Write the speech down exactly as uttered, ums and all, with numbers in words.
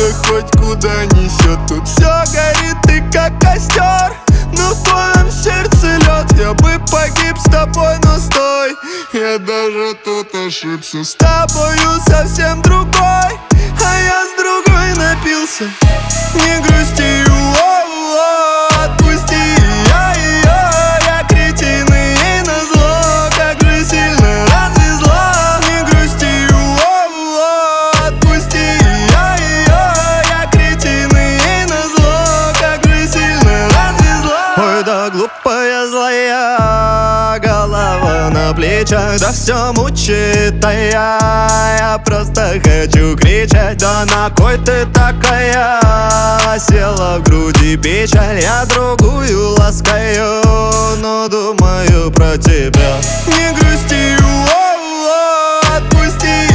хоть куда несет. Тут все горит, ты как костер, но в твоем сердце лед. Я бы погиб с тобой, но стой, я даже тут ошибся. С тобою совсем другой, а я с другой напился. Не грусти, о-о-о, отпусти я ее. Я кретин и ей назло, как же сильно развезло. Не грусти, о-о-о, отпусти я ее. Я кретин и ей назло, как же сильно развезло. Ой, да глупая злая голова на плечах, да все мучит, а я, я просто хочу кричать. Да на кой ты такая? Села в груди печаль, я другую ласкаю, но думаю про тебя. Не грусти, о-о-о, отпусти